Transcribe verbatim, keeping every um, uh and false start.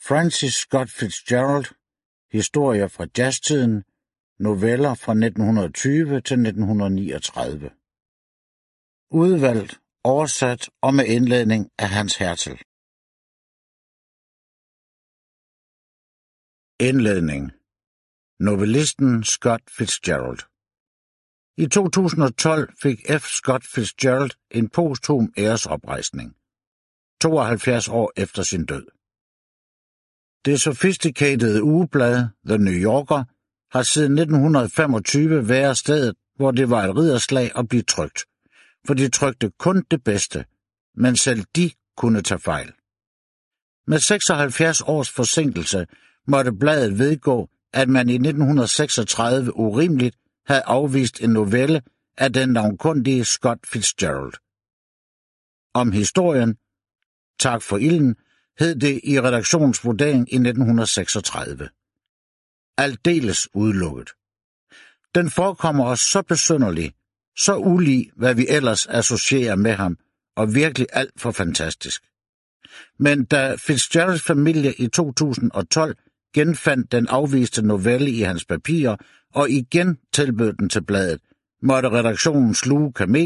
Francis Scott Fitzgerald, historier fra jazztiden, noveller fra nitten tyve til nitten niogtredive. Udvalgt, oversat og med indledning af Hans Hertel. Indledning. Novellisten Scott Fitzgerald. I to tusind og tolv fik F. Scott Fitzgerald en posthum æresoprejsning, tooghalvfjerds år efter sin død. Det sofistikatede ugeblad The New Yorker har siden nitten femogtyve været stedet, hvor det var et ridderslag at blive trykt, for de trykte kun det bedste, men selv de kunne tage fejl. Med seksoghalvfjerds års forsinkelse måtte bladet vedgå, at man i nitten seksogtredive urimeligt havde afvist en novelle af den navnkundige Scott Fitzgerald. Om historien, tak for ilden, hed det i redaktionsvurdering i nitten seksogtredive. Aldeles udelukket. Den forekommer os så besynderlig, så ulig, hvad vi ellers associerer med ham, og virkelig alt for fantastisk. Men da Fitzgeralds familie i to tusind og tolv genfandt den afviste novelle i hans papirer og igen tilbød den til bladet, måtte redaktionen sluge kamel